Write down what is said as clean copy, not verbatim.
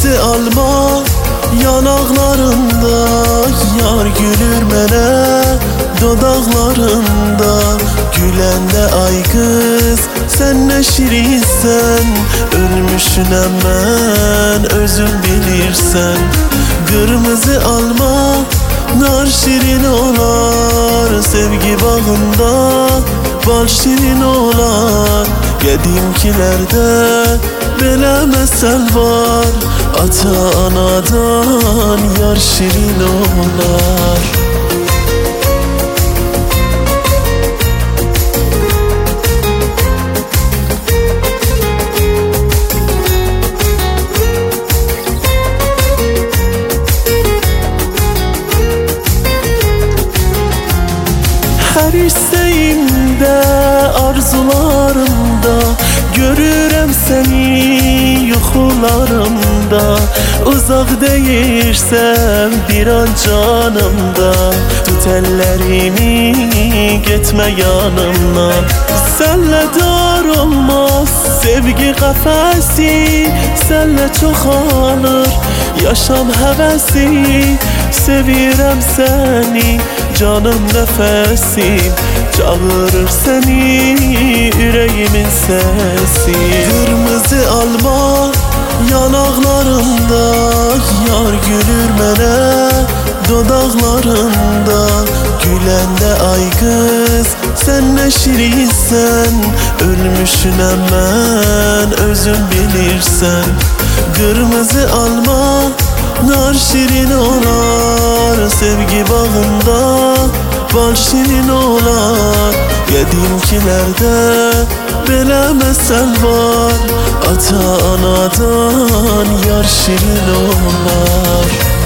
Kırmızı alma yanaklarında, yar gülür mənə dodaqlarında. Güləndə ay qız, sən nə şirinsən, ölmüşünəm mən, özün bilirsən. Kırmızı alma nar şirin olar, sevgi bağında bal şirin olar. Qədimkilerde belə məsəl var, ata anadan yar şirin olar. Her isteğimde, arzularımda görürəm seni yuxularımda. Uzaq deyirsən bir an canımda, tut əllərimi getmə yanımdan. Sənlə dar olmaz sevgi qəfəsi, sənlə çoxalır yaşam həvəsi. Sevirəm səni canım nəfəsim, çağırır seni yüreğimin sesi. Kırmızı alma yanaklarında, yar gülür mənə dodaqlarında. Güləndə ay qız, sən nə şirinsən, ölmüşünəm mən, özün bilirsən. Kırmızı alma nar şirin olar, sevgi bağında bal şirin olar. Qədimkilerde belə məsəl var, ata anadan yar şirin olar.